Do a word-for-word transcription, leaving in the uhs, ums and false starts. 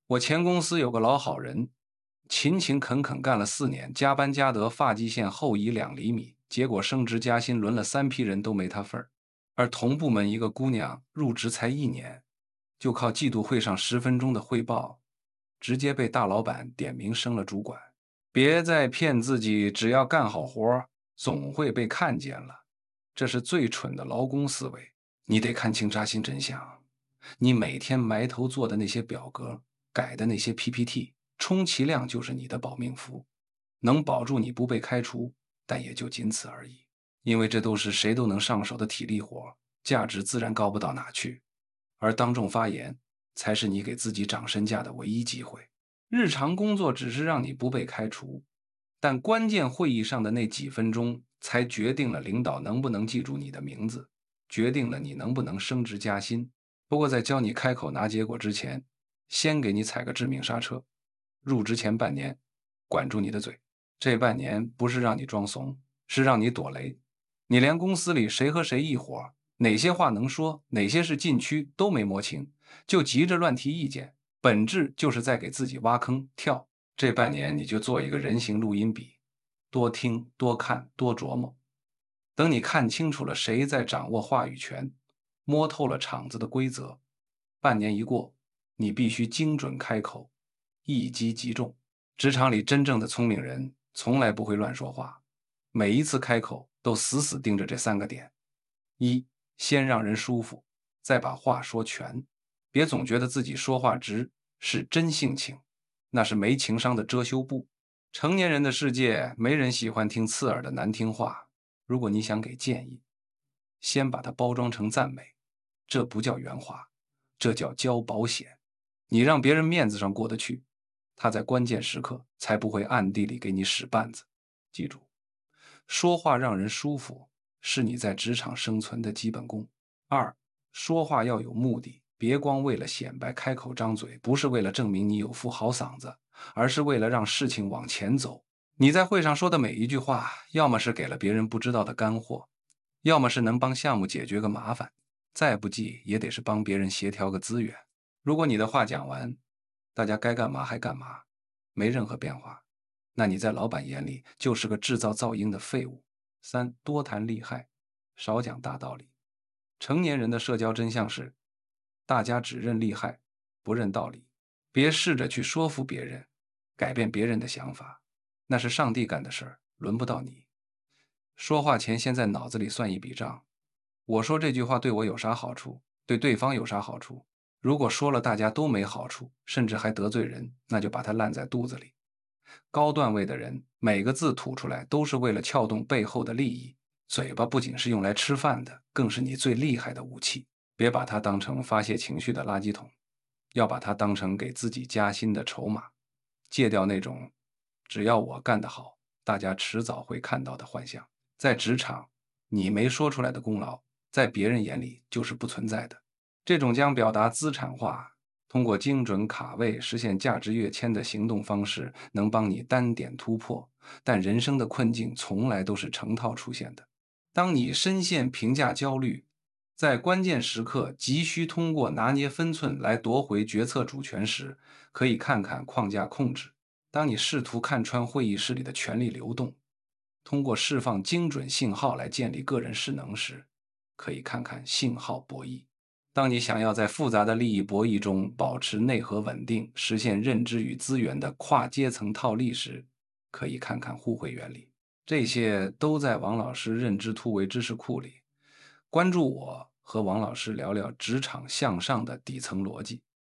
我前公司有个老好人，勤勤恳恳干了四年，加班加得发际线后移两厘米，结果升职加薪轮了三批人都没他份儿。而同部门一个姑娘入职才一年，就靠季度会上十分钟的汇报，直接被大老板点名升了主管。别再骗自己，只要干好活，总会被看见了。这是最蠢的劳工思维。你得看清扎心真相。你每天埋头做的那些表格，改的那些 P P T，充其量就是你的保命符，能保住你不被开除，但也就仅此而已。因为这都是谁都能上手的体力活，价值自然高不到哪去。而当众发言，才是你给自己涨身价的唯一机会。日常工作只是让你不被开除，但关键会议上的那几分钟，才决定了领导能不能记住你的名字，决定了你能不能升职加薪。不过在教你开口拿结果之前，先给你踩个致命刹车。入职前半年，管住你的嘴。这半年不是让你装怂，是让你躲雷。你连公司里谁和谁一伙，哪些话能说，哪些是禁区都没摸清，就急着乱提意见，本质就是在给自己挖坑跳。这半年你就做一个人形录音笔，多听多看多琢磨。等你看清楚了谁在掌握话语权，摸透了场子的规则，半年一过，你必须精准开口，一击即中。职场里真正的聪明人从来不会乱说话，每一次开口都死死盯着这三个点：一，先让人舒服，再把话说全。别总觉得自己说话直是真性情，那是没情商的遮羞布。成年人的世界，没人喜欢听刺耳的难听话。如果你想给建议，先把它包装成赞美，这不叫圆滑，这叫交保险。你让别人面子上过得去，他在关键时刻才不会暗地里给你使绊子。记住，说话让人舒服，是你在职场生存的基本功。二，说话要有目的，别光为了显摆开口张嘴，不是为了证明你有副好嗓子，而是为了让事情往前走。你在会上说的每一句话，要么是给了别人不知道的干货，要么是能帮项目解决个麻烦，再不济也得是帮别人协调个资源。如果你的话讲完，大家该干嘛还干嘛，没任何变化，那你在老板眼里就是个制造噪音的废物。三，多谈利害，少讲大道理。成年人的社交真相是，大家只认利害，不认道理。别试着去说服别人，改变别人的想法，那是上帝干的事儿，轮不到你。说话前先在脑子里算一笔账，我说这句话对我有啥好处，对对方有啥好处？如果说了大家都没好处，甚至还得罪人，那就把它烂在肚子里。高段位的人，每个字吐出来都是为了撬动背后的利益。嘴巴不仅是用来吃饭的，更是你最厉害的武器。别把它当成发泄情绪的垃圾桶，要把它当成给自己加薪的筹码。戒掉那种只要我干得好，大家迟早会看到的幻象。在职场，你没说出来的功劳，在别人眼里就是不存在的。这种将表达资产化，通过精准卡位实现价值跃迁的行动方式，能帮你单点突破，但人生的困境从来都是成套出现的。当你深陷评价焦虑，在关键时刻急需通过拿捏分寸来夺回决策主权时，可以看看框架控制。当你试图看穿会议室里的权力流动，通过释放精准信号来建立个人势能时，可以看看信号博弈。当你想要在复杂的利益博弈中保持内核稳定，实现认知与资源的跨阶层套利时，可以看看互惠原理。这些都在王老师认知突围知识库里。关注我，和王老师聊聊职场向上的底层逻辑。